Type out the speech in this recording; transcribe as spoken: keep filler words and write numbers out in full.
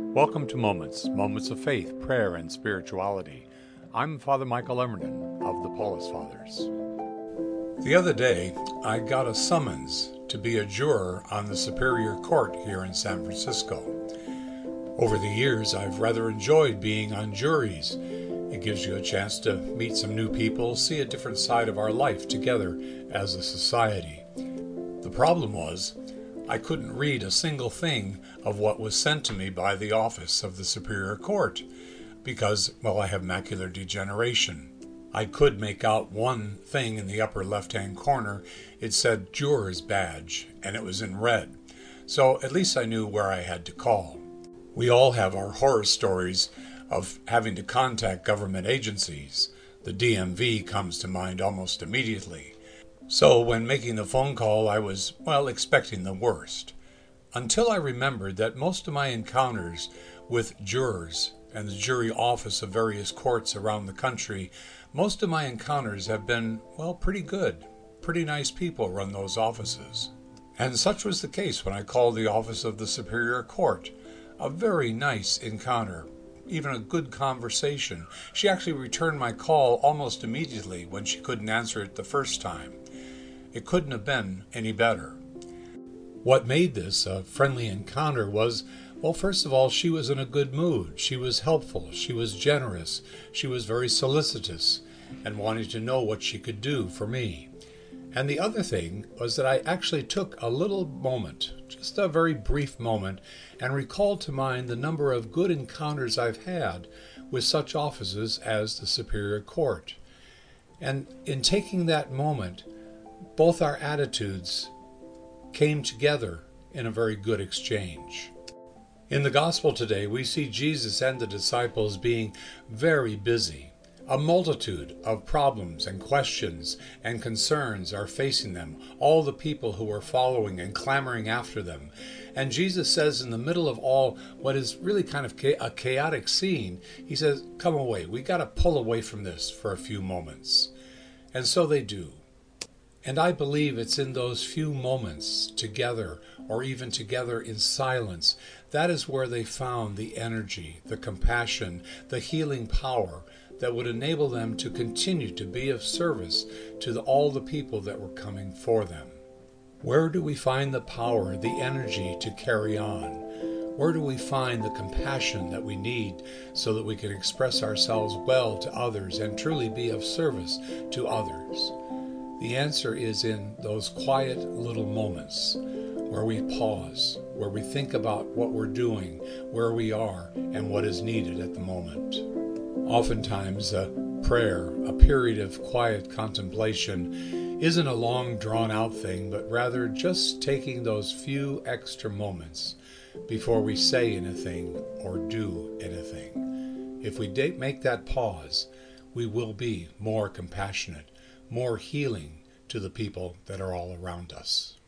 Welcome to Moments, Moments of Faith, Prayer, and Spirituality. I'm Father Michael Emerton of the Paulist Fathers. The other day, I got a summons to be a juror on the Superior Court here in San Francisco. Over the years, I've rather enjoyed being on juries. It gives you a chance to meet some new people, see a different side of our life together as a society. The problem was, I couldn't read a single thing of what was sent to me by the office of the Superior Court because, well, I have macular degeneration. I could make out one thing in the upper left-hand corner. It said Juror's Badge, and it was in red. So at least I knew where I had to call. We all have our horror stories of having to contact government agencies. The D M V comes to mind almost immediately. So when making the phone call, I was, well, expecting the worst. Until I remembered that most of my encounters with jurors and the jury office of various courts around the country, most of my encounters have been, well, pretty good. Pretty nice people run those offices. And such was the case when I called the office of the Superior Court. A very nice encounter, even a good conversation. She actually returned my call almost immediately when she couldn't answer it the first time. It couldn't have been any better. What made this a friendly encounter was, well, first of all, she was in a good mood. She was helpful. She was generous. She was very solicitous and wanting to know what she could do for me. And the other thing was that I actually took a little moment, just a very brief moment, and recalled to mind the number of good encounters I've had with such offices as the Superior Court. And in taking that moment, both our attitudes came together in a very good exchange. In the gospel today, we see Jesus and the disciples being very busy. A multitude of problems and questions and concerns are facing them, all the people who are following and clamoring after them. And Jesus says in the middle of all what is really kind of a chaotic scene, he says, come away, we got to pull away from this for a few moments. And so they do. And I believe it's in those few moments together, or even together in silence, that is where they found the energy, the compassion, the healing power that would enable them to continue to be of service to the, all the people that were coming for them. Where do we find the power, the energy to carry on? Where do we find the compassion that we need so that we can express ourselves well to others and truly be of service to others? The answer is in those quiet little moments where we pause, where we think about what we're doing, where we are, and what is needed at the moment. Oftentimes, a prayer, a period of quiet contemplation, isn't a long drawn-out thing, but rather just taking those few extra moments before we say anything or do anything. If we make that pause, we will be more compassionate, more healing to the people that are all around us.